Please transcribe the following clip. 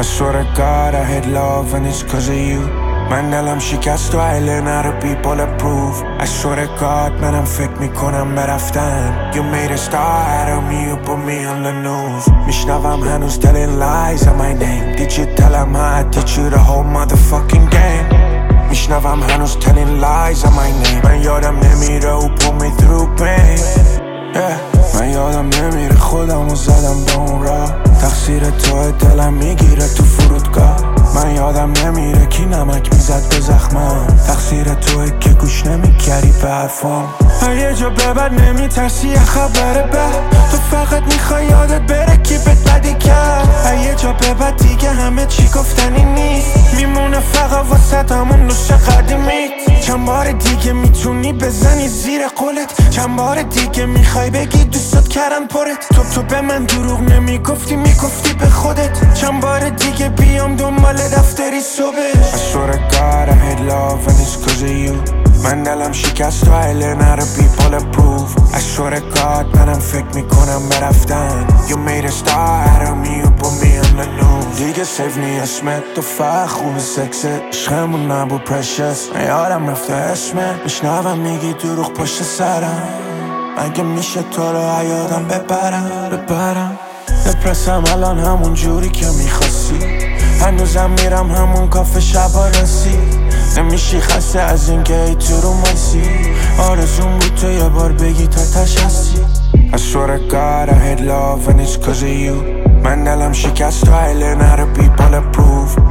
swear to God I hate love and it's cause of you. من دلم شکست و I learn how to be bulletproof. I swear to God منم فکر میکنم برفتن. You made a star out of me, you put me on the news. میشنوم هنوز telling lies on my name. Did you tell him how I did you the whole motherfucking game? میشنوم هنوز telling lies on my name. من یادم نمیره who put me through pain. من یادم نمیره خودمو زدم به اون راه. تقصیر توه دلم میگیره تو فرودگاه. من یادم نمیره کی نمک میزد به زخمم. تقصیر توه که گوش نمیکردی به حرفام. یه جا به بعد نمیترسی یه خبر بد. تو فقط میخوای یادت بره کی بهت بدی کرد. یه جا به بعد دیگه همه چی گفتنی نیست. میمونه فقط واسه همون نوش قدیمیت. چند بار دیگه میتونی بزنی زیر قولت. چند بار دیگه میخوای بگی دوستت کردن پرت. تو به من دروغ نمیگفتی میگفتی به خودت. چند بار دیگه بیام دنبال دفتری صبح. I swear to God I hate love and it's cause of you. من دلم شکست و I learn how to be bulletproof. I swear to God منم فکر میکنم برفتن. You made a star out of me, you put me on the news. دیگه سیف نی اسمت تو فقط خوب سکست. عشقمون نبود precious. من یادم رفته اسمت. میشنوم میگی دروغ پشت سرم. اگه میشه تو رو یادم ببرم. دپرسم الان همون جوری که میخواستی. هنوزم میرم همون کافه شبا رسی. نمیشی خسته از این که ای تو رو مایسی. آرزون بود تو یه بار بگی تا تش هستی. I swear to God I hate love and it's cause of you. من دلم شکست و I learn how to be bulletproof.